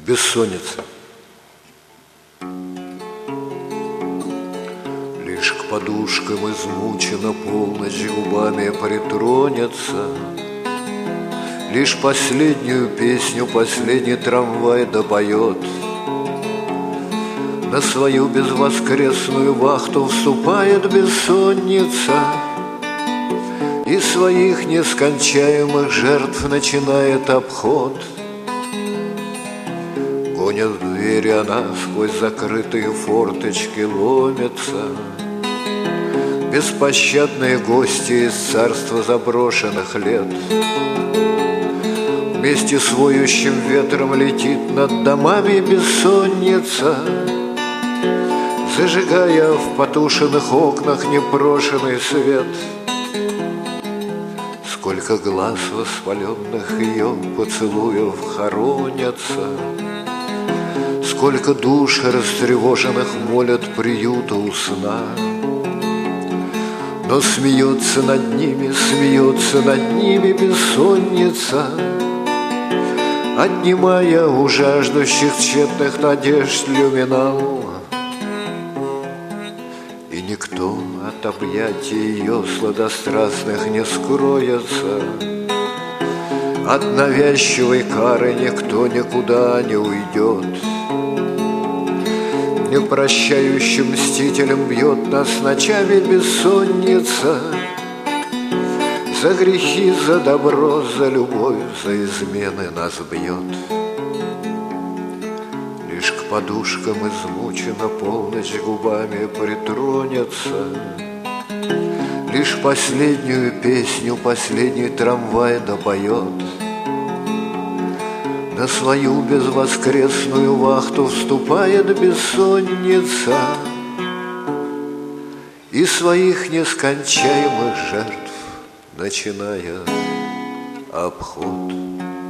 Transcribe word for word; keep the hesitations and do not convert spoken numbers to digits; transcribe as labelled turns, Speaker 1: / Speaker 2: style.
Speaker 1: Бессонница. Лишь к подушкам измучена полночь губами притронется, лишь последнюю песню последний трамвай допоет. На свою безвоскресную вахту вступает бессонница, и своих нескончаемых жертв начинает обход. Гонят в двери, она сквозь закрытые форточки ломится. Беспощадные гости из царства заброшенных лет. Вместе с воющим ветром летит над домами бессонница, зажигая в потушенных окнах непрошенный свет. Сколько глаз воспаленных ее поцелуев хоронятся, сколько душ растревоженных молят приюта у сна. Но смеется над ними, смеется над ними бессонница, отнимая у жаждущих тщетных надежд люминал. И никто от объятий ее сладострастных не скроется, от навязчивой кары никто никуда не уйдет. Непрощающим мстителем бьет нас ночами бессонница, за грехи, за добро, за любовь, за измены нас бьет. Лишь к подушкам измучена полночь губами притронется, лишь последнюю песню последний трамвай допоет. На свою безвоскресную вахту вступает бессонница, и своих нескончаемых жертв начиная обход.